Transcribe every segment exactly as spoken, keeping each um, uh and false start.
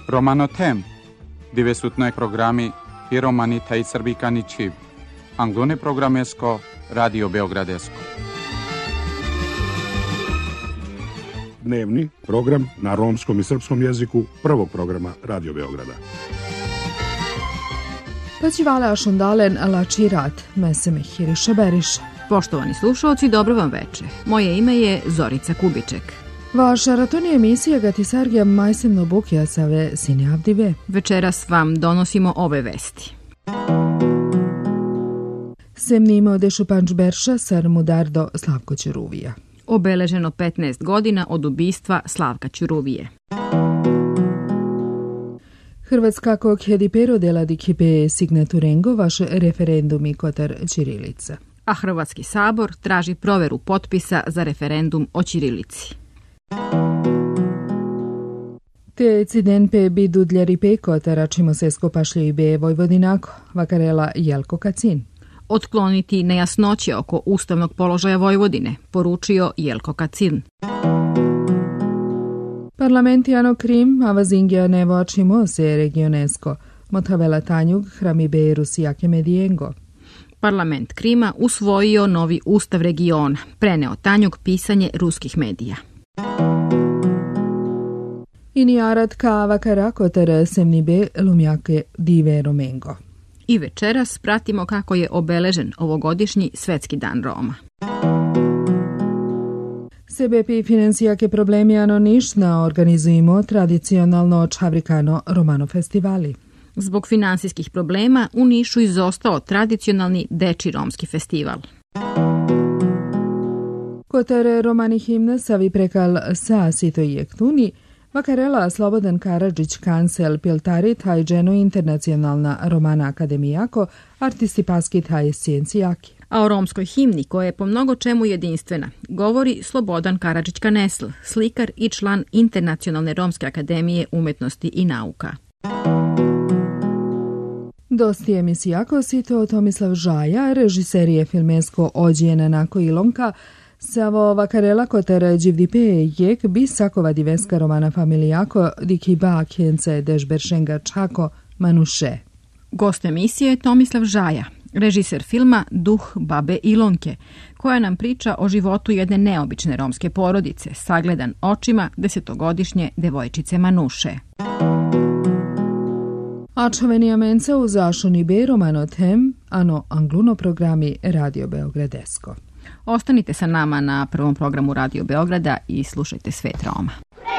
Romanotem, divesutnoj programi i romani taj srbikani čiv. Anglone programesko, Radio Beogradesko. Dnevni program na romskom i srpskom jeziku prvog programa Radio Beograda. Paćivala ašundalen alačirat, meseme hiriša beriša. Poštovani slušalci, dobro vam veče. Moje ime je Zorica Kubiček. Vaša ratoni emisija Gatisargija majsemno bukja save sine avdive. Večeras vam donosimo ove vesti. Semnimo dešu panč berša sar mudardo Slavko Ćuruvija. Obeleženo petnaest godina od ubistva Slavka Ćuruvije. Hrvatska kog hedipero dela di kipe signaturengo vaš referendumi kotar ćirilica. A Hrvatski sabor traži proveru potpisa za referendum o ćirilici. Te ciden pe bidu dljari peko taračimo se skopašlju i be Vojvodinako, vakarela Jelko Kacin. Otkloniti nejasnoće oko ustavnog položaja Vojvodine, poručio Jelko Kacin. Parlamentijano Krim, a vazingija nevo açimo se regionesko, motavela tanjug hrami be Rusijake medijengo. Parlament Krima usvojio novi ustav regiona, preneo tanjug pisanje ruskih medija. Inijarat ka vakara kotar semnibe lumjake dive Romengo. I večeras pratimo kako je obeležen ovogodišnji Svetski dan Roma. Sebe pi financijake problemijano nišna organizujemo tradicionalno čavrikano Romano festivali. Zbog finansijskih problema u Nišu izostao tradicionalni Deči romski festival. Kotar romani himne savi prekal sa sito i jektuni, vakarela Slobodan Karadžić kancel piltari taj dženo internacionalna romana akademijako, artisti paski taj scijencijaki. A o romskoj himni, koja je po mnogo čemu jedinstvena, govori Slobodan Karadžić Kanesl, slikar i član Internacionalne romske akademije umetnosti i nauka. Dosti emisijako sito Tomislav Žaja, režiserije filmesko Ođijena Nako Ilonka, Savo vakarela kotar dživdipe jek bi sakova diveska romana familijako dikiba kjence dežberšenga čako manuše. Gost emisije je Tomislav Žaja, režiser filma Duh babe Ilonke, koja nam priča o životu jedne neobične romske porodice, sagledan očima desetogodišnje devojčice Manuše. Ačoveni amence u zašuni be romano tem, ano angluno programi Radio Beogradesko. Ostanite sa nama na prvom programu Radio Beograda i slušajte Svet Roma.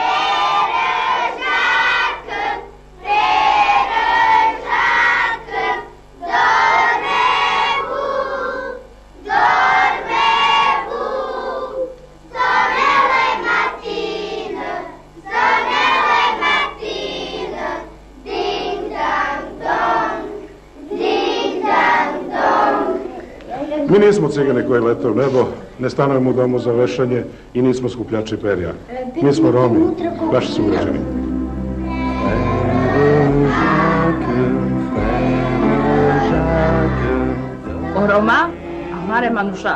Mi nismo cigani koji lete u nebo, ne stanujemo u domu za vešanje i nismo skupljači perja. Mi smo Romi, vaši sugrađani. O Roma, amare Manuša.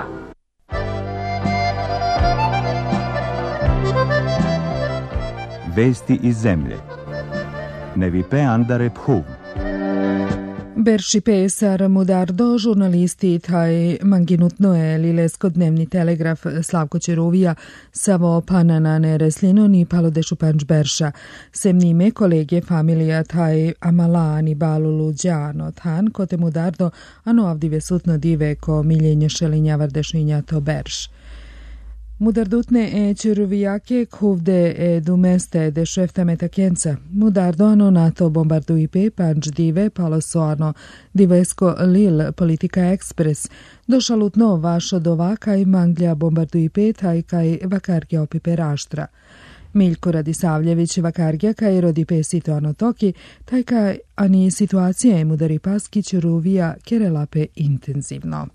Vesti iz zemlje. Nevipe andare phuv. Berši pesar mudardo, žurnalisti taj manginutno je lilesko dnevni telegraf Slavko Ćuruvija savo panana ne reslino ni palo dešu panč berša. Sem nime kolege familija taj amalani balu luđano tan kote mudardo ano avdive sutno dive ko miljenje šelinja vardešinja to berš. Mudardutne e Ćuruvijake kuvde e dumeste de šefta metakjenca. Mudardo ano nato bombardu ipe panč dive palo soano divesko lil politika ekspres. Došalutno vašo dova kaj manglja bombardu ipe taj kaj vakargja opipe raštra. Miljko Radisavljević vakargja kaj rodi pe sito ano toki, taj kaj ani situacija je mudari paski Ćuruvija kerelape intenzivno.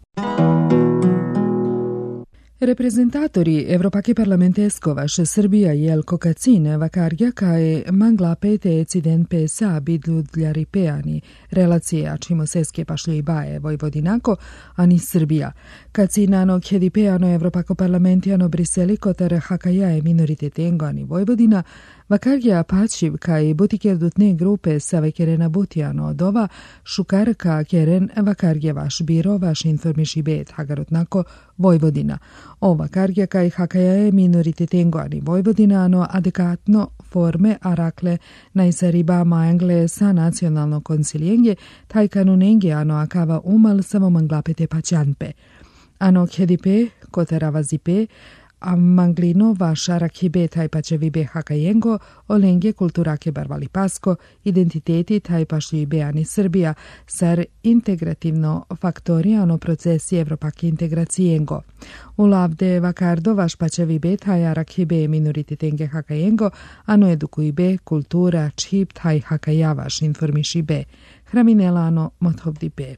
Reprezentatori Evropake parlamentesko vaše Srbija Jelko Kacin vakargja kaj mangla pete ciden pesa bidlu dljari peani relacije açimo seske pašlje i baje Vojvodinako, ani Srbija. Kacinano kjedi peano Evropako parlamentijano Briseli kotar hakaja je minoritet engo ani Vojvodina, Vakargja pačiv kaj butikerdutne grupe save kerena butijano odova, šukarka keren vakargja vaš biro, vaš informiši bet hagarotnako Vojvodina. O vakargja kaj hakaja je minorititengo ani Vojvodina, ano adekatno forme arakle najsariba majangle sa nacionalno koncilijenje, taj kanunenge ano akava umal samo manglapete pačanpe. Ano kjedipe, koteravazipe, a manglino vaša rakhibe taj pačevibe hakajengo, olenge kulturake barvali pasko, identiteti taj pašljibe ani Srbija, sar integrativno faktorijano procesi evropake integracijengo. U lavde vakardo vaš pačevibe taj rakhibe minorititenge hakajengo, ano edukuibe kultura čip taj hakajavaš informišibe. Hraminelano mothovdibe.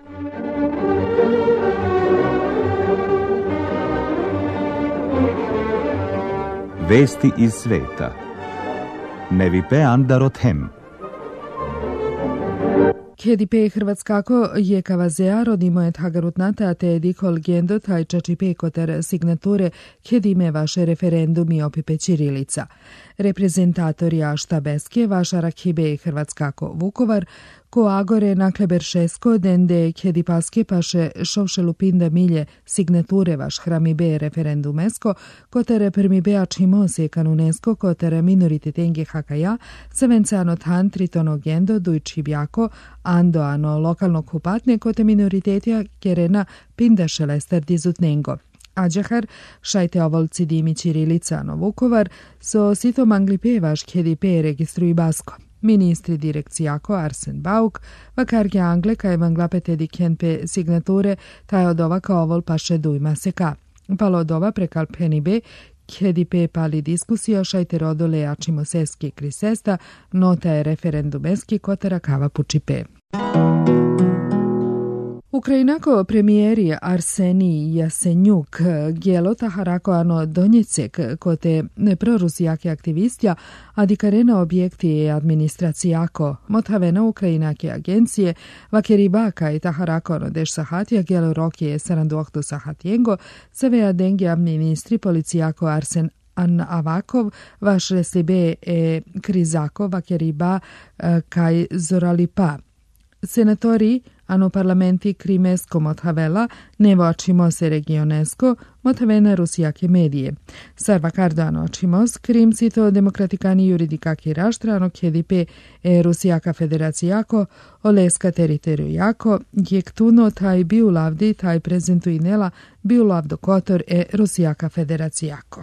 Vesti iz sveta. Nevipe andarot hem. Kjedipe Hrvatskako je kavazea rodimo et hagarutnata te dikol gendo taj čačipe koter signature kjedime vaše referendumi opipe Čirilica. Reprezentatorija štabeske vaša rakhibe Hrvatskako Vukovar, ko agore nakleber šesko dende kjedipaske paše šovše lupinda milje signature vaš hramibe referendumesko, kotere permibea čimose kanunesko kotere minorititenge hakaja, sevencano tan tritono gendo dujčibjako, ando ano lokalno kupatne kote minoritetija kerena pinda šelester dizutnengo. Ađahar, šajte ovolci dimi Čirilica no Vukovar, so sito manglipe vaš kjedipe registruji basko. Ministri direkcijako Arsen Bauk, vakarge Angle kaj manglapete dikjenpe signature, taj od ova kao ovol paše dujma seka. Palo od ova prekal penibe, kjedipe pali diskusija šajte rodole jačimo seski krisesta, nota je referendumeski kotara kava pučipe. Ukrajinako premijeri Arsenij Jasenjuk Gjelota harako ano donjecek kote prorusijake aktivistja, a dikarena objekti administracijako, mothavena Ukrajinake agencije, vakeribaka i taharako ano deš sahatja Gjelo rokije saranduoktu sahatjengo, seve dengia ministri policijako Arsen An Avakov, vaš reslibe e krizako vakeriba kaj zoralipa. Senatori ano parlamenti krimesko mothavela nevo očimos regionesko mothavena rusijake medije. Sar vakardo ano očimos krim sito demokratikani juridikaki raštra ano kjedipe e rusijaka federacijako oleska teritorijako jektuno taj biulavdi taj prezentuinela biulavdo kotor e rusijaka federacijako.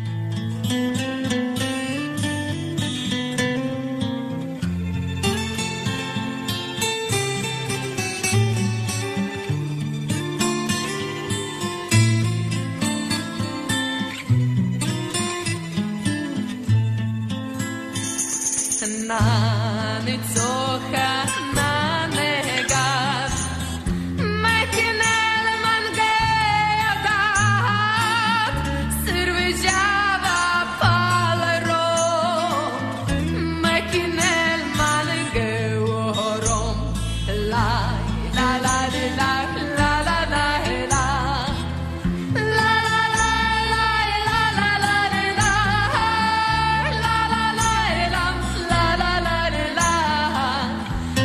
Na nicoha na negat mekinel mangeadat sirvijava palro mekinel mangeorom la la la la la la la la la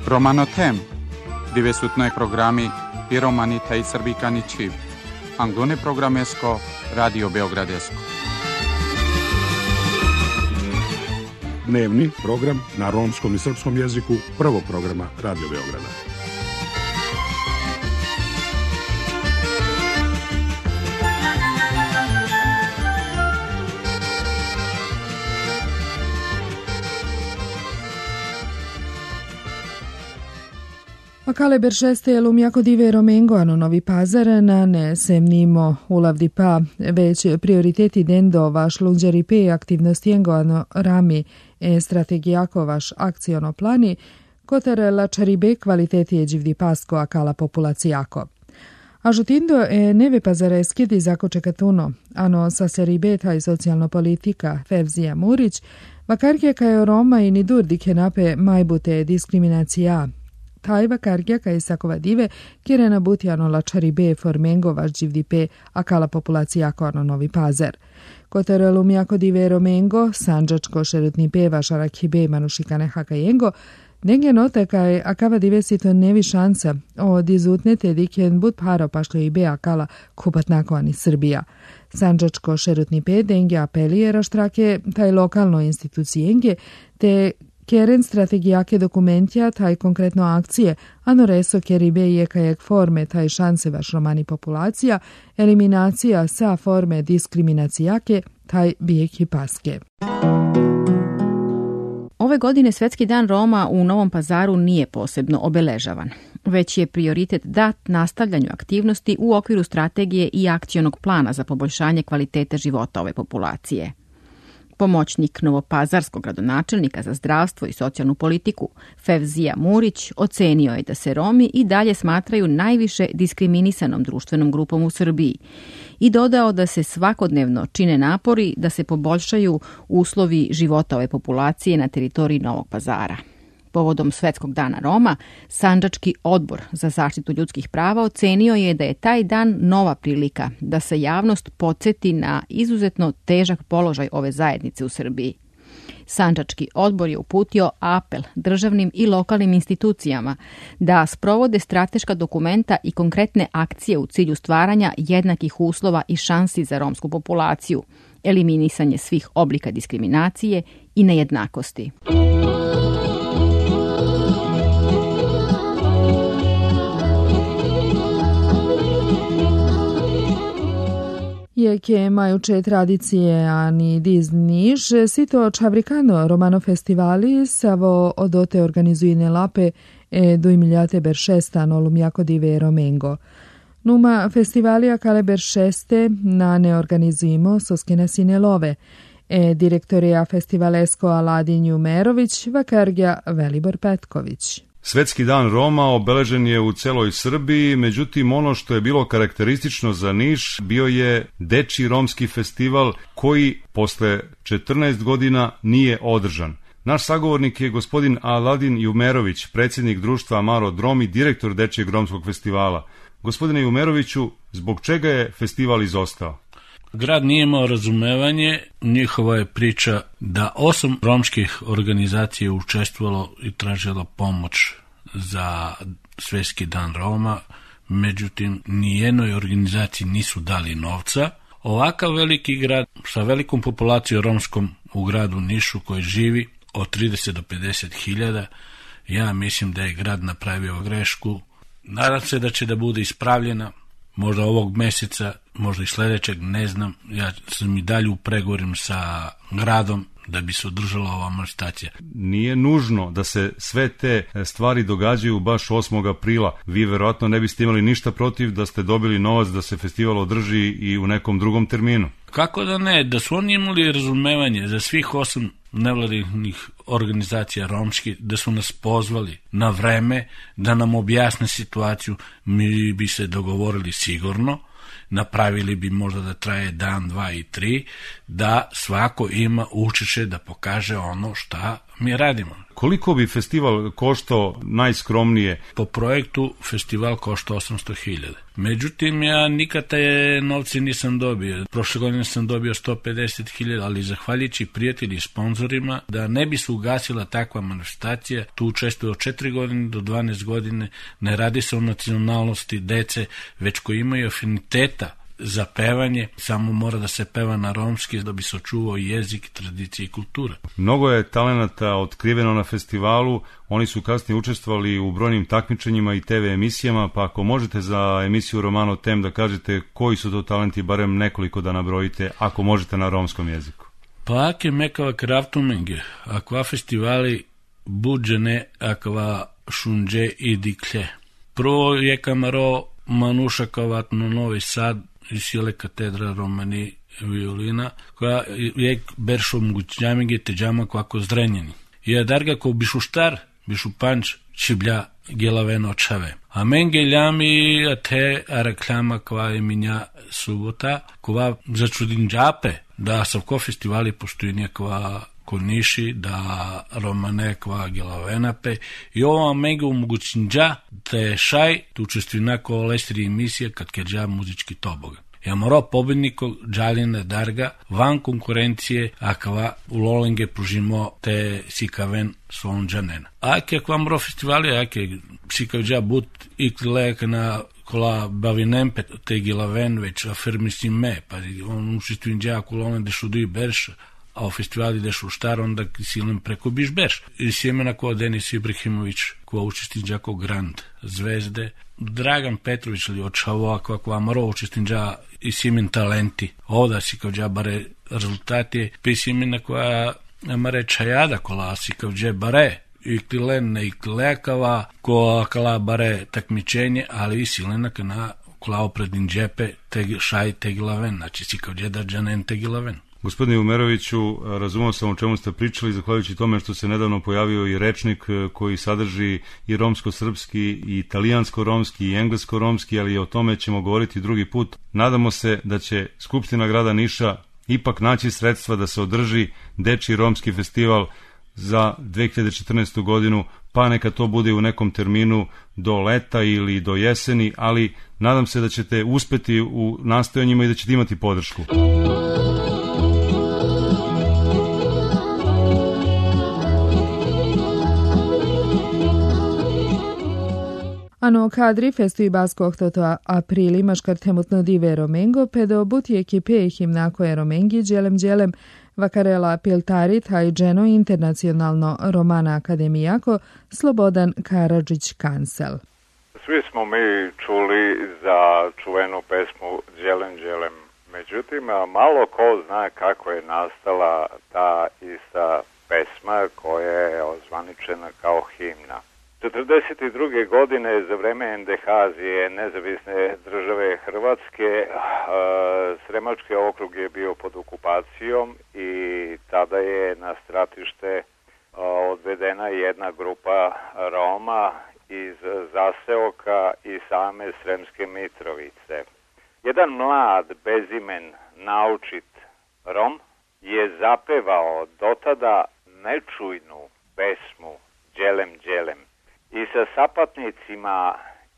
Romano tem, dove sutnoj programi Piromani taj Srbikani Čiv. Anglone programesko, Radio Beogradesko. Dnevni program na romskom i srpskom jeziku prvog programa Radio Beograda. Akale beršeste lumjako dive Romengo ano Novi Pazar na ne semnimo ulavdi pa već prioriteti dendo vaš lunđari pe aktivnosti ano rami e strategijako vaš akciono plani kotar lačari be kvaliteti je dživdi pasko akala populacijako. A žutindo e neve pazareski di zako čekatuno, ano saseri beta i socijalno politika Fevzija Murić, vakarke kajo Roma i nidur dike nape majbute diskriminacija. Taj vakargja kaj sakova dive, kjere nabuti ano lačari be formengo vaš dživdi pe akala populacijako ano Novi Pazar. Kotar lumjako dive Romengo, sanđačko šerutni pe vaš araki be manušikane hakajengo, Denge nota kaj akava divesito nevi šansa o dizutnete diken bud paro pašlo i be akala kupat nakoani Srbija. Sanđačko šerutni pe denge apelijera štrake taj lokalno institucijenge te keren strategijake dokumentja taj konkretno akcije, ano reso kjeri be je kajek forme taj šanse vaš romani populacija, eliminacija sa forme diskriminacijake taj bijek i paske. Ove godine Svetski dan Roma u Novom Pazaru nije posebno obeležavan, već je prioritet dat nastavljanju aktivnosti u okviru strategije i akcionog plana za poboljšanje kvalitete života ove populacije. Pomoćnik novopazarskog gradonačelnika za zdravstvo i socijalnu politiku Fevzija Murić ocenio je da se Romi i dalje smatraju najviše diskriminisanom društvenom grupom u Srbiji i dodao da se svakodnevno čine napori da se poboljšaju uslovi života ove populacije na teritoriji Novog Pazara. Povodom Svetskog dana Roma, Sandžački odbor za zaštitu ljudskih prava ocenio je da je taj dan nova prilika da se javnost podsjeti na izuzetno težak položaj ove zajednice u Srbiji. Sandžački odbor je uputio apel državnim i lokalnim institucijama da sprovode strateška dokumenta i konkretne akcije u cilju stvaranja jednakih uslova i šansi za romsku populaciju, eliminisanje svih oblika diskriminacije i nejednakosti. Jeke majuče tradicije ani diz Niš, sito čavrikano romano festivali savo odote organizujine lape e dujmiljate beršestano lumjako dive Romengo. Numa festivalija kale beršeste na ne organizujimo soskena sinelove, e direktorija festivalesko Aladin Jumerović, vakargja Velibor Petković. Svetski dan Roma obeležen je u celoj Srbiji, međutim ono što je bilo karakteristično za Niš bio je dečiji romski festival koji posle četrnaest godina nije održan. Naš sagovornik je gospodin Aladin Jumerović, predsjednik društva Amaro Drom i direktor dečijeg romskog festivala. Gospodine Jumeroviću, zbog čega je festival izostao? Grad nije imao razumevanje, njihova je priča da osam romskih organizacija učestvovalo i tražilo pomoć za Svetski dan Roma, međutim nijednoj organizaciji nisu dali novca. Ovakav veliki grad sa velikom populacijom romskom u gradu Nišu koji živi od trideset do pedeset hiljada, ja mislim da je grad napravio grešku. Nadam se da će da bude ispravljena. Možda ovog mjeseca, možda i sljedećeg, ne znam. Ja sam i dalje u pregovorima sa gradom da bi se održala ova manifestacija. Nije nužno da se sve te stvari događaju baš osmog aprila. Vi verovatno ne biste imali ništa protiv da ste dobili novac da se festival održi i u nekom drugom terminu. Kako da ne? Da su oni imali razumevanje za svih osam nevladinih organizacija romskih, da su nas pozvali na vreme, da nam objasne situaciju, mi bi se dogovorili sigurno, napravili bi možda da traje dan, dva i tri, da svako ima učešće da pokaže ono šta mi radimo. Koliko bi festival koštao najskromnije? Po projektu festival košta osamsto hiljada. Međutim, ja nikad te novce nisam dobio. Prošle godine sam dobio sto pedeset hiljada, ali zahvaljujući prijatelji i sponzorima, da ne bi se ugasila takva manifestacija, tu učestvuje od četiri godine do dvanaest godine, ne radi se o nacionalnosti dece, već koji imaju afiniteta za pevanje, samo mora da se peva na romski da bi se očuvao jezik, tradicija i kultura. Mnogo je talenata otkriveno na festivalu, oni su kasnije učestvovali u brojnim takmičenjima i te ve emisijama, pa ako možete za emisiju Romano Tem da kažete koji su to talenti, barem nekoliko da nabrojite, ako možete na romskom jeziku. Pa ake mekava kraftumenge, akva festivali buđene akva šunđe i diklje. Prvo je kamaro Manušakovat na Novi Sad i sile katedra Romani violina, koja je beršo mogućnjamige teđama kvako zrenjeni. I darga ko bišu štar, bišu panč, čiblja gelaveno čave. A menge ljami a te a reklama kva je minja subota, kva začudin džape, da savko festivali postoji nekva Korniši, da Romane kva gelavenape i ovo mega omogućinđa te šaj tu učestvuju nako lestri emisija kad keđa muzički tobogan. Ja moro pobedniko džaljene darga van konkurencije akva u Lolenge pružimo te sikaven svon džanena. Ake akva moro festivali, ake sikavđa but iklek na kola bavinempe te gelaven već afirmisim me, pa on učestvuju dža kolone dešudu i berša, a u festivali ideš u štar, onda silem preko biš berš. I sjemena ko Denis Ibrahimović, ko učestinđa ko Grand zvezde, Dragan Petrović ili očavo, ako ako amaro učestinđa i sjemen talenti. Ovda si kao dža bare rezultati, pa sjemena koja amare čajada kola si kao dže bare, i klilene i klekava, ko akala bare takmičenje, ali i silena kana klao predin džepe te šaj te gilaven, znači si kao dže da džanen te gilaven. Gospodine Umeroviću, razumio sam o čemu ste pričali, zahvaljujući tome što se nedavno pojavio i rečnik koji sadrži i romsko-srpski, i italijansko-romski, i englesko-romski, ali o tome ćemo govoriti drugi put. Nadamo se da će Skupština grada Niša ipak naći sredstva da se održi dečiji romski festival za dve hiljade četrnaestu godinu, pa neka to bude u nekom terminu do leta ili do jeseni, ali nadam se da ćete uspeti u nastojanjima i da ćete imati podršku. Ano kadri festui baskog toto aprili maškar temutno dive romengo, pedo buti ekipe himnako je romengi dželem dželem vakarela piltarit hajđeno internacionalno romana akademijako Slobodan Karadžić Kansel. Svi smo mi čuli za čuvenu pesmu Dželem dželem. Međutim, malo ko zna kako je nastala ta ista pesma koja je ozvaničena kao himna. četrdeset druge godine za vreme en de ha azije, nezavisne države Hrvatske, Sremački okrug je bio pod okupacijom i tada je na stratište odvedena jedna grupa Roma iz zaseoka i same Sremske Mitrovice. Jedan mlad, bezimen, naučit Rom je zapevao dotada nečujnu pesmu Dželem dželem. I sa sapatnicima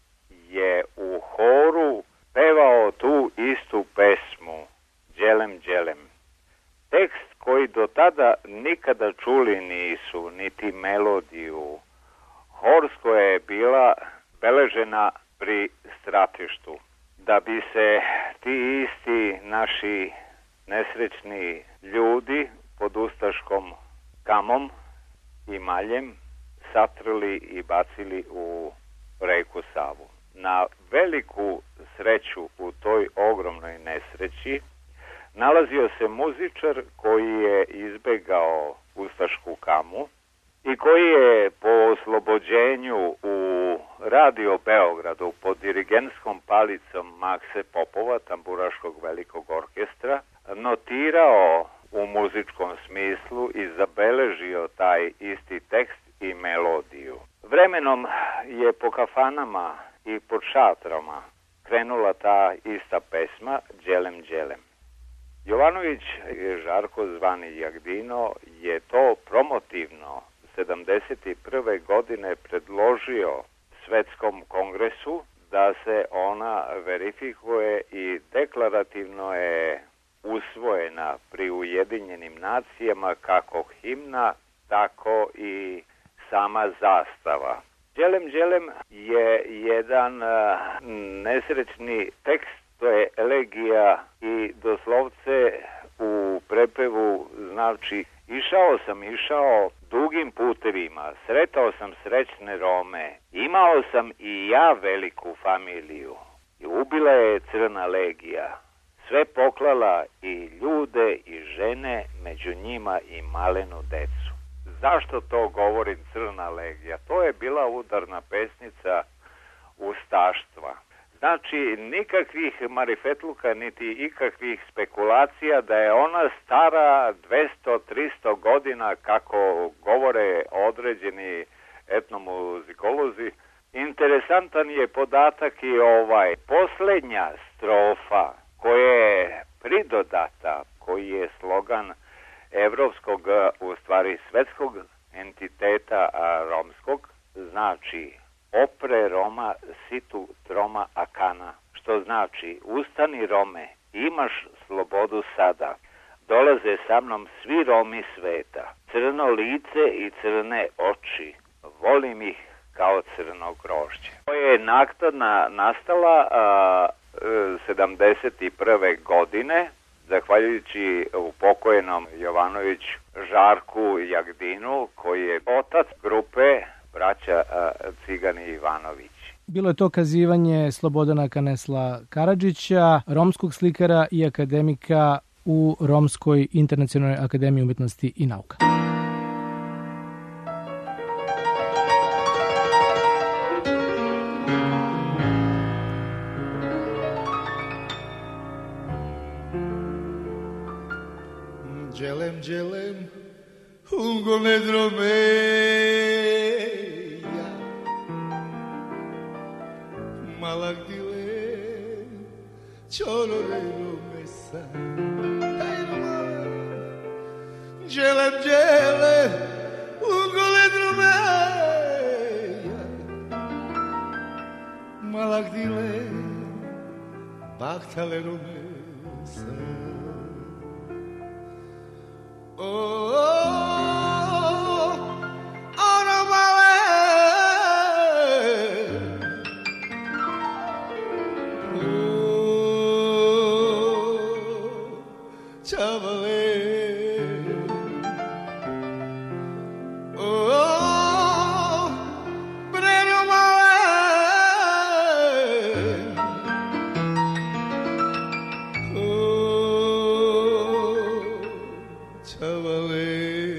je u horu pevao tu istu pesmu Dželem dželem. Tekst koji do tada nikada čuli nisu, niti melodiju. Horsko je bila beležena pri stratištu. Da bi se ti isti naši nesrećni ljudi pod ustaškom kamom i maljem satrli i bacili u reku Savu. Na veliku sreću u toj ogromnoj nesreći nalazio se muzičar koji je izbegao ustašku kamu i koji je po oslobođenju u Radio Beogradu pod dirigentskom palicom Makse Popova, tamburaškog velikog orkestra, notirao u muzičkom smislu i zabeležio taj isti tekst i melodiju. Vremenom je po kafanama i pod šatrama krenula ta ista pesma Dželem dželem. Jovanović Žarko zvani Jagdino je to promotivno se sedamdeset prve godine predložio Svetskom kongresu da se ona verifikuje i deklarativno je usvojena pri Ujedinjenim nacijama kako himna, tako i sama zastava. Đelem, đelem je jedan uh, nesrećni tekst, to je elegija i doslovce u prepevu znači išao sam, išao dugim putevima, sretao sam srećne Rome, imao sam i ja veliku familiju i ubila je crna legija, sve poklala i ljude i žene, među njima i malenu decu. Zašto to govorim crna legija? To je bila udarna pesnica ustaštva. Znači, nikakvih marifetluka, niti ikakvih spekulacija da je ona stara dvesta do trista godina, kako govore određeni etnomuzikolozi. Interesantan je podatak i ovaj. Poslednja strofa koja je pridodata, koji je slogan evropskog, u stvari svetskog entiteta romskog, znači opre Roma situ troma akana, što znači ustani Rome, imaš slobodu sada, dolaze sa mnom svi Romi sveta, crno lice i crne oči, volim ih kao crno grožđe. To je naknadna nastala a, sedamdeset prve godine, zahvaljujući upokojenom Jovanović Žarku Jagdinu, koji je otac grupe braća Cigani Ivanović. Bilo je to kazivanje Slobodana Kanesla Karadžića, romskog slikara i akademika u Romskoj internacionalnoj akademiji umjetnosti i nauka. Đelem, đelem, ungo ne dromeja, malak dilem, čorore romesa. Đelem, đelem, ungo ne dromeja, malak dilem, bahtale romesa. Oh, oh, oh, male, oh, chavale, oh, breno male, oh, chavale.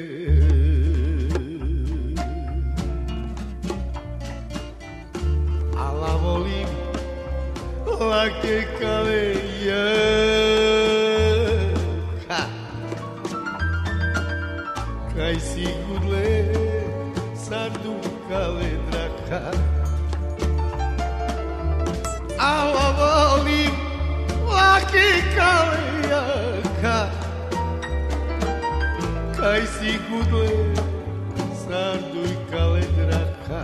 Alla volim lake kaleja, ha, kaj si gudle sardu kale draka. Alla volim lake kaleja, ha, kaj si gudle sardu kale draka.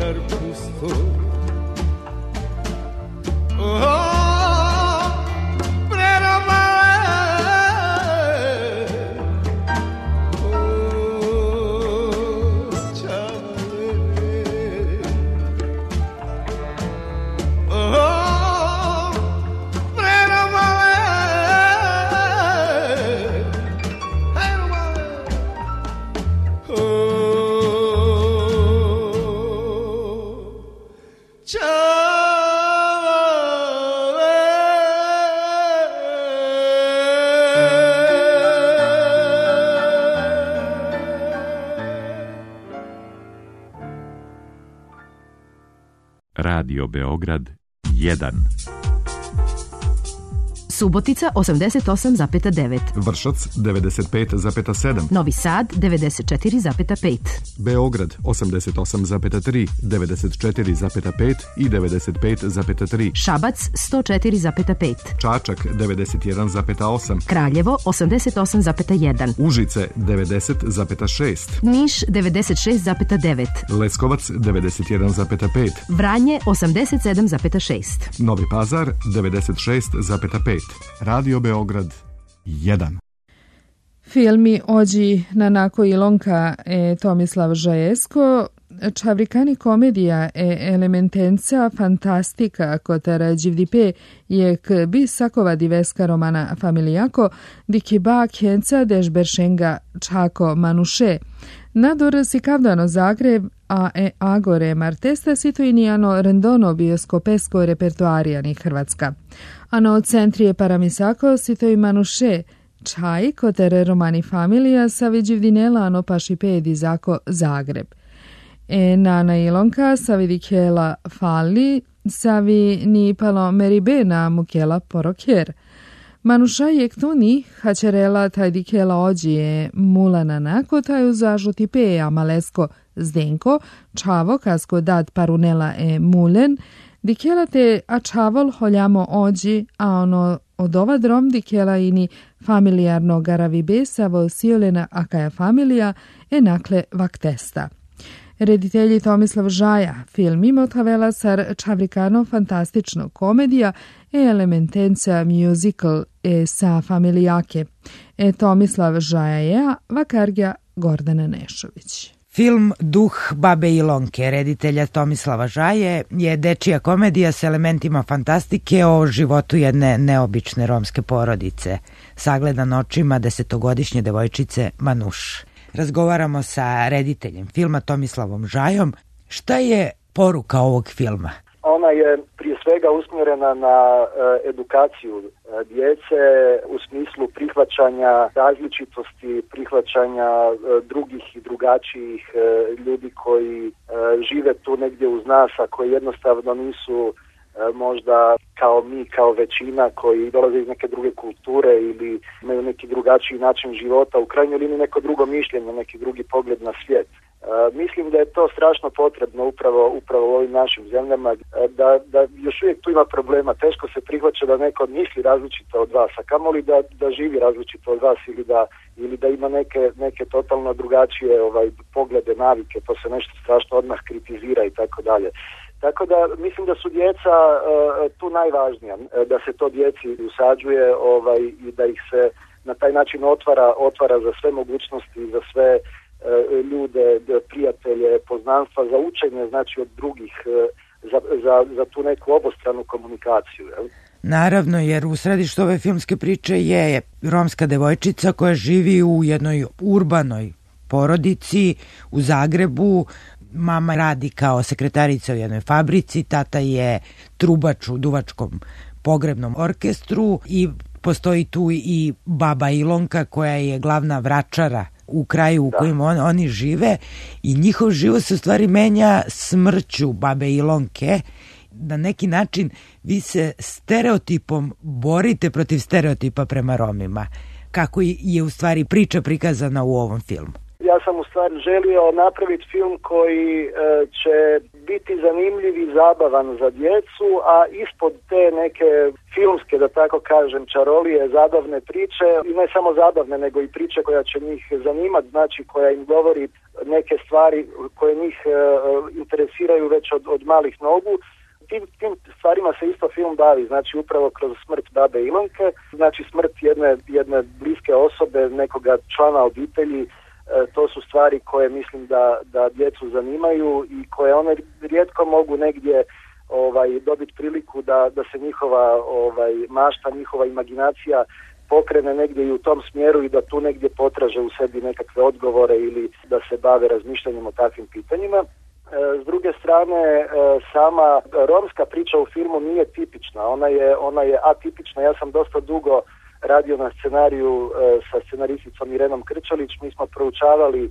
zar pusto. Oh, preromale, oh, čavale, oh, preromale, preromale, oh, čavale. Radio Beograd jedan. Subotica osamdeset osam zarez devet. Vršac devedeset pet zarez sedam. Novi Sad devedeset četiri zarez pet. Beograd osamdeset osam zarez tri, devedeset četiri zarez pet i devedeset pet zarez tri. Šabac sto četiri zarez pet. Čačak devedeset jedan zarez osam. Kraljevo osamdeset osam zarez jedan. Užice devedeset zarez šest. Niš devedeset šest zarez devet. Leskovac devedeset jedan zarez pet. Vranje osamdeset sedam zarez šest. Novi Pazar devedeset šest zarez pet. Radio Beograd jedan. Filmi Ođi Nanako Ilonka e Tomislav Žajesko, Čavrikani komedija e elementenca fantastika kotara Đivdipe jek bi sakova diveska romana familijako dikiba kenca dežberšenga čako manuše. Nador si kavdano Zagreb, a e agore martesta situinijano rendono bioskopesko repertoarijani Hrvatska. Ano centrije paramisako sito i manuše, čaj kotere romani familija sa viđivdinela ano pašipedi zako Zagreb. E nana Ilonka sa vidikela fali, savi ni palo meribena mukela porokjer. Manuša jek tuni, hačerela taj dikela ođije mula nanako taju zažuti pe amalesko zdenko, čavo kasko dad parunela e mulen, dikela te a čavol holjamo ođi, a ono od ova drom dikela ini familijarno garavibe savo siolena akaja familija e nakle vaktesta. Reditelji Tomislav Žaja, film imotavela sar Čavrikano fantastično komedija e elementenca musical e sa familijake. E Tomislav Žaja je vakargja Gordana Nešović. Film Duh babe Ilonke reditelja Tomislava Žaje je dečija komedija s elementima fantastike o životu jedne neobične romske porodice, sagledan očima desetogodišnje devojčice Manuš. Razgovaramo sa rediteljem filma Tomislavom Žajom. Šta je poruka ovog filma? Ona je prije svega usmjerena na edukaciju djece u smislu prihvaćanja različitosti, prihvaćanja drugih i drugačijih ljudi koji žive tu negdje uz nas, a koji jednostavno nisu možda kao mi, kao većina koji dolaze iz neke druge kulture ili imaju neki drugačiji način života, u krajnjoj liniji neko drugo mišljenje, neki drugi pogled na svijet. Uh, mislim da je to strašno potrebno upravo, upravo u ovim našim zemljama, da, da još uvijek tu ima problema, teško se prihvaća da neko misli različito od vas, a kamoli da, da živi različito od vas ili da, ili da ima neke, neke totalno drugačije ovaj, poglede, navike, to se nešto strašno odmah kritizira i tako dalje. Tako da mislim da su djeca uh, tu najvažnija, da se to djeci usađuje ovaj, i da ih se na taj način otvara, otvara za sve mogućnosti, za sve ljude, prijatelje, poznanstva, za učenje, znači od drugih, za, za, za tu neku obostranu komunikaciju. Jel? Naravno, jer u središtu ove filmske priče je romska devojčica koja živi u jednoj urbanoj porodici u Zagrebu. Mama radi kao sekretarica u jednoj fabrici, tata je trubač u duvačkom pogrebnom orkestru i postoji tu i baba Ilonka koja je glavna vračara u kraju u kojem on, oni žive i njihov život se u stvari menja smrću babe Ilonke. Na neki način vi se stereotipom borite protiv stereotipa prema Romima. Kako je u stvari priča prikazana u ovom filmu? Ja sam u stvari želio napraviti film koji e, će biti zanimljiv i zabavan za djecu, a ispod te neke filmske, da tako kažem, čarolije, zabavne priče, i ne samo zabavne, nego i priče koja će njih zanimati, znači koja im govori neke stvari koje njih e, interesiraju već od, od malih nogu. Tim, tim stvarima se isto film bavi, znači upravo kroz smrt babe Ilonke, znači smrt jedne, jedne bliske osobe, nekoga člana obitelji. E, to su stvari koje mislim da, da djecu zanimaju i koje one rijetko mogu negdje ovaj, dobiti priliku da, da se njihova ovaj, mašta, njihova imaginacija pokrene negdje i u tom smjeru i da tu negdje potraže u sebi nekakve odgovore ili da se bave razmišljanjem o takvim pitanjima. S druge strane, sama romska priča u filmu nije tipična, ona je, ona je atipična. Ja sam dosta dugo radio na scenariju sa scenaristicom Irenom Krčalić. Mi smo proučavali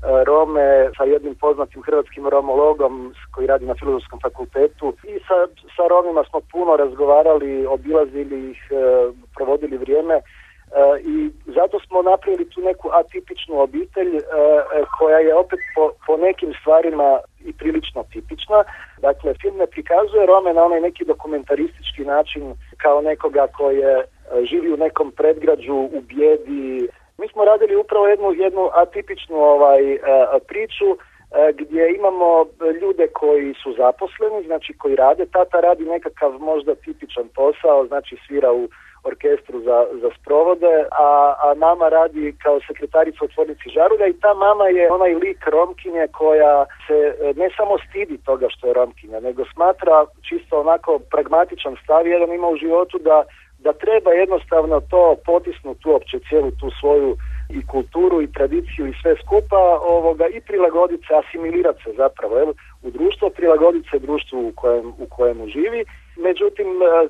Rome sa jednim poznatim hrvatskim romologom koji radi na Filozofskom fakultetu i sa, sa Romima smo puno razgovarali, obilazili ih, provodili vrijeme. Uh, i zato smo napravili tu neku atipičnu obitelj uh, koja je opet po, po nekim stvarima i prilično tipična. Dakle, film ne prikazuje Rome na onaj neki dokumentaristički način kao nekoga koji je uh, živi u nekom predgrađu, u bijedi. Mi smo radili upravo jednu, jednu atipičnu ovaj, uh, priču uh, gdje imamo ljude koji su zaposleni, znači koji rade. Tata radi nekakav možda tipičan posao, znači svira u orkestru za, za sprovode, a, a mama radi kao sekretarica u tvornici žarulja i ta mama je onaj lik Romkinje koja se ne samo stidi toga što je Romkinja, nego smatra čisto onako pragmatičan stav jedan ima u životu da, da treba jednostavno to potisnuti uopće cijelu tu svoju i kulturu i tradiciju i sve skupa ovoga i prilagoditi se, asimilirati se zapravo jel, u društvo, prilagoditi se društvu u kojem, u kojemu živi. Međutim,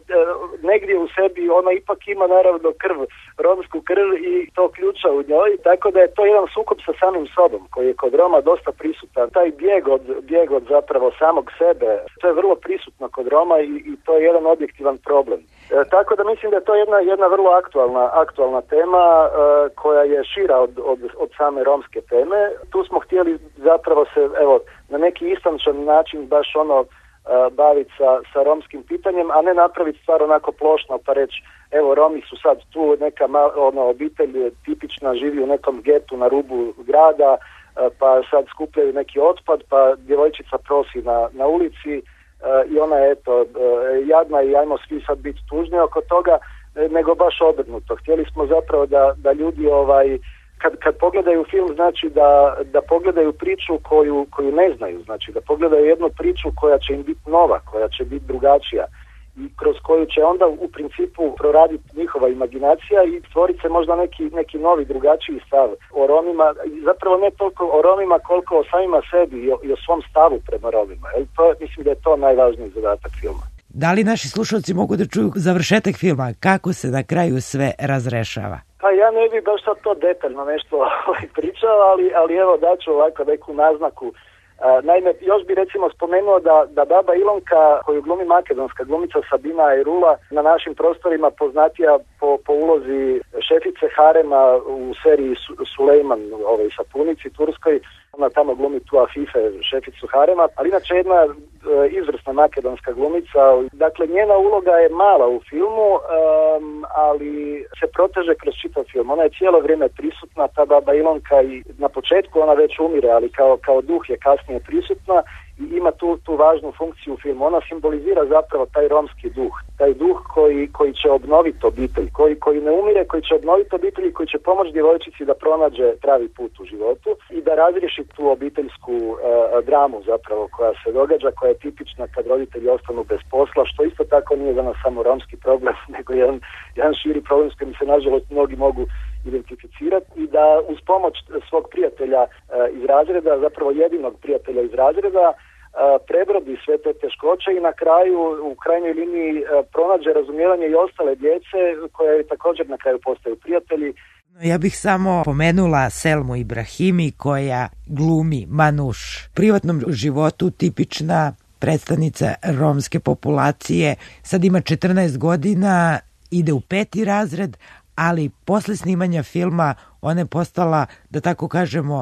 negdje u sebi ona ipak ima naravno krv, romsku krv i to ključa u njoj, tako da je to jedan sukob sa samim sobom koji je kod Roma dosta prisutan. Taj bijeg od, bijeg od zapravo samog sebe, to je vrlo prisutno kod Roma i, i to je jedan objektivan problem. E, tako da mislim da je to jedna, jedna vrlo aktualna, aktualna tema e, koja je šira od, od, od same romske teme. Tu smo htjeli zapravo se, evo, na neki istančan način baš ono baviti sa, sa romskim pitanjem, a ne napraviti stvar onako plošno pa reći evo Romi su sad tu, neka ono, obitelj tipična živi u nekom getu na rubu grada, pa sad skupljaju neki otpad, pa djevojčica prosi na, na ulici i ona je eto jadna i ajmo svi sad biti tužni oko toga, nego baš obrnuto. Htjeli smo zapravo da, da ljudi ovaj Kad, kad pogledaju film, znači da, da pogledaju priču koju, koju ne znaju, znači da pogledaju jednu priču koja će im biti nova, koja će biti drugačija i kroz koju će onda u principu proraditi njihova imaginacija i stvoriti se možda neki, neki novi drugačiji stav o Romima, zapravo ne toliko o Romima koliko o samima sebi i o, i o svom stavu prema Romima. Jel? To, mislim da je to najvažniji zadatak filma. Da li naši slušalci mogu da čuju završetak filma? Kako se na kraju sve razrešava? Pa ja ne bih baš sad to detaljno nešto pričao, ali, ali evo daću ovako neku naznaku. Uh, naime, još bi recimo spomenuo da, da baba Ilonka, koju glumi makedonska glumica Sabina Ayrula, na našim prostorima poznatija po, po ulozi šefice harema u seriji Sulejman, ovoj sapunici turskoj, ona tamo glumi tu Afife, šeficu harema, ali inače jedna e, izvrsna makedonska glumica. Dakle, njena uloga je mala u filmu, um, ali se proteže kroz čitav film. Ona je cijelo vrijeme prisutna, ta baba Ilonka, i na početku ona već umire, ali kao, kao duh je kasnije prisutna i ima tu, tu važnu funkciju u filmu. Ona simbolizira zapravo taj romski duh, taj duh koji, koji će obnoviti obitelj, koji, koji ne umire, koji će obnoviti obitelj i koji će pomoći djevojčici da pronađe pravi put u životu i da razriješi tu obiteljsku uh, dramu zapravo koja se događa, koja je tipična kad roditelji ostanu bez posla, što isto tako nije za nas samo romski problem, nego jedan, jedan širi problem s kojim se nažalost mnogi mogu identificirati i da uz pomoć svog prijatelja uh, iz razreda, zapravo jedinog prijatelja iz razreda, prebrodi sve te teškoće i na kraju, u krajnjoj liniji, pronađe razumijevanje i ostale djece koje također na kraju postaju prijatelji. Ja bih samo pomenula Selmu Ibrahimi koja glumi Manuš. U privatnom životu tipična predstavnica romske populacije, sad ima četrnaest godina, ide u peti razred, ali posle snimanja filma ona je postala, da tako kažemo,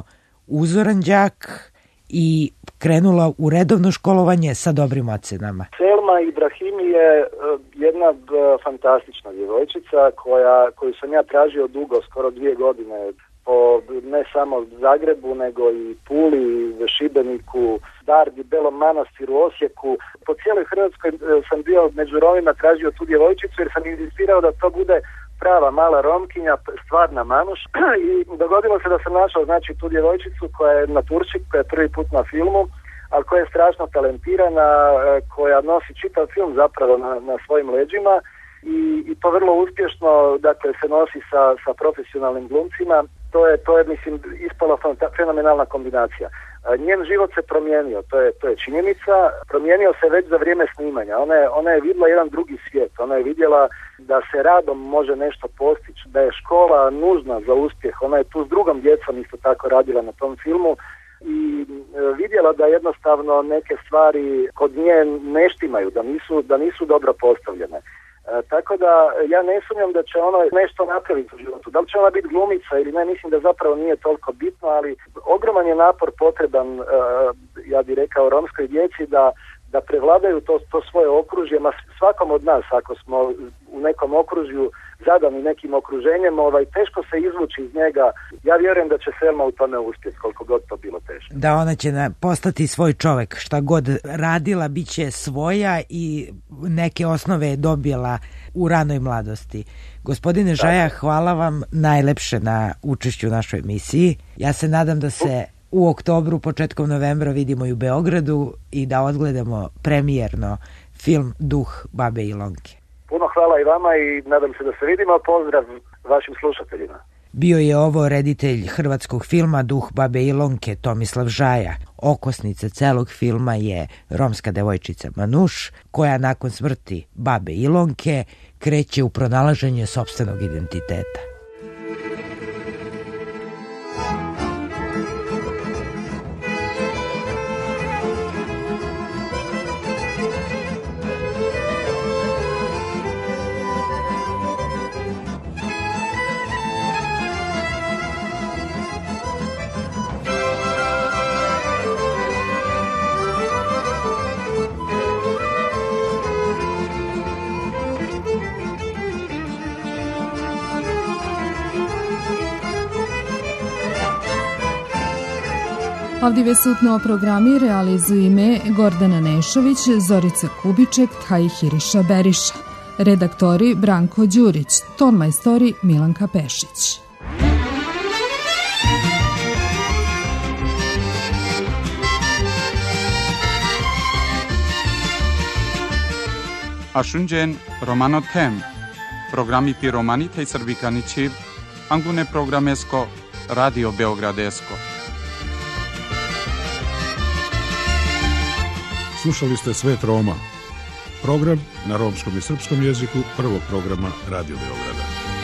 uzoran đak i krenula u redovno školovanje sa dobrim ocenama. Selma Ibrahimi je jedna fantastična djevojčica koja, koju sam ja tražio dugo, skoro dvije godine, po ne samo Zagrebu, nego i Puli, Šibeniku, Dardi, Belom Manastiru, Osijeku. Po cijeloj Hrvatskoj sam bio među Romima, tražio tu djevojčicu jer sam insistirao da to bude prava mala Romkinja, stvarna Manuš. I dogodilo se da sam našao znači tu djevojčicu koja je naturšik, koja je prvi put na filmu, ali koja je strašno talentirana, koja nosi čitav film zapravo na, na svojim leđima i, i to vrlo uspješno, dakle, se nosi sa, sa profesionalnim glumcima. To je, to je, mislim, ispala fenomenalna kombinacija. Njen život se promijenio, to je, to je činjenica. Promijenio se već za vrijeme snimanja. Ona je, ona je vidjela jedan drugi svijet. Ona je vidjela da se radom može nešto postići, da je škola nužna za uspjeh. Ona je tu s drugom djecom isto tako radila na tom filmu i vidjela da jednostavno neke stvari kod nje ne štimaju, da nisu, da nisu dobro postavljene. E, tako da ja ne sumnjam da će ona nešto napraviti u životu. Da li će ona biti glumica ili ne, mislim da zapravo nije toliko bitno, ali ogroman je napor potreban, e, ja bih rekao, romskoj djeci da, da prevladaju to, to svoje okružje. Ma svakom od nas, ako smo u nekom okružju zadani nekim okruženjem, ovaj, teško se izvući iz njega. Ja vjerujem da će Selma u tome uspjeti, koliko god to bilo teško. Da, ona će na, postati svoj čovjek, šta god radila, bit će svoja i neke osnove je dobila u ranoj mladosti. Gospodine Žaja, hvala vam najlepše na učešću u našoj emisiji. Ja se nadam da se u oktobru, početkom novembra vidimo i u Beogradu i da odgledamo premijerno film Duh babe Ilonke. Puno hvala i vama i nadam se da se vidimo. Pozdrav vašim slušateljima. Bio je ovo reditelj hrvatskog filma Duh babe Ilonke, Tomislav Žaja. Okosnica celog filma je romska devojčica Manuš, koja nakon smrti babe Ilonke kreće u pronalaženje sopstvenog identiteta. Ovdje sutno programi realizuju me Gordana Nešović, Zorica Kubiček, Hiriša Beriša. Redaktori Branko Đurić, tonmajstori Milanka Pešić. Ashunjen Romano Tem, programi pi romanite i srbikaničiv, angune programesko, Radio Beogradesko. Slušali ste Svet Roma, program na romskom i srpskom jeziku prvog programa Radio Beograda.